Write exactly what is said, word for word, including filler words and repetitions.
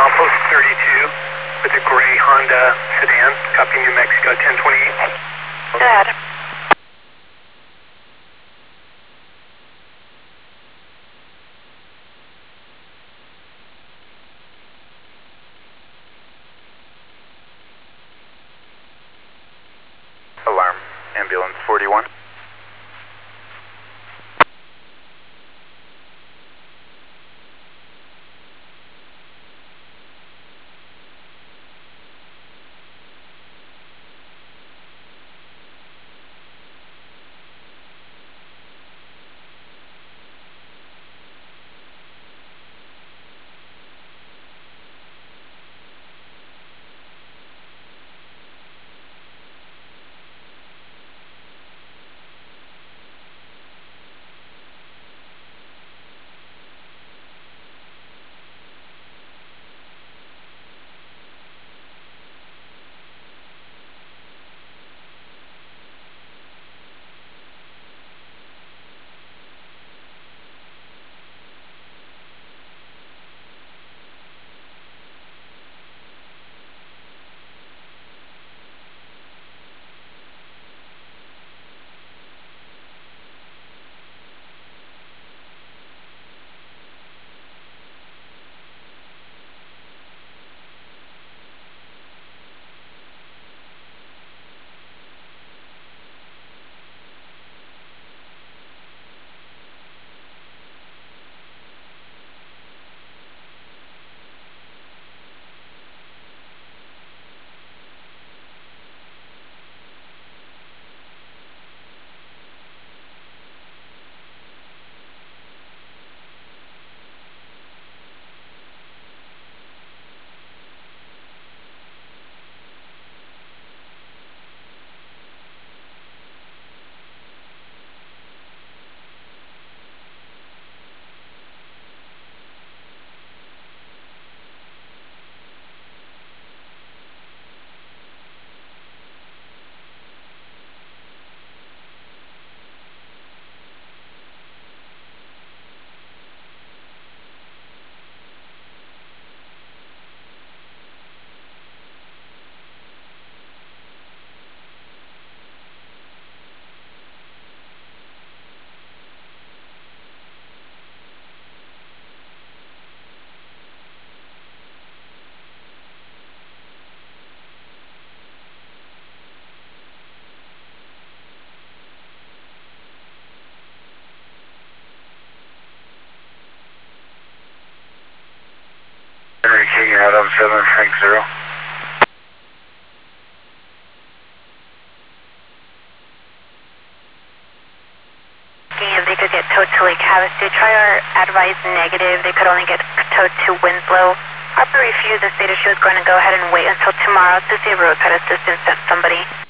Outpost thirty-two with a gray Honda sedan, copy New Mexico ten twenty-eight. Dad. Alarm, ambulance forty-one. Henry King, Adam seven, Frank zero. If they could get towed to Lake Havasu, try our advice negative. They could only get towed to Winslow. Harper refused and stated she was going to go ahead and wait until tomorrow to see if roadside assistance sent somebody.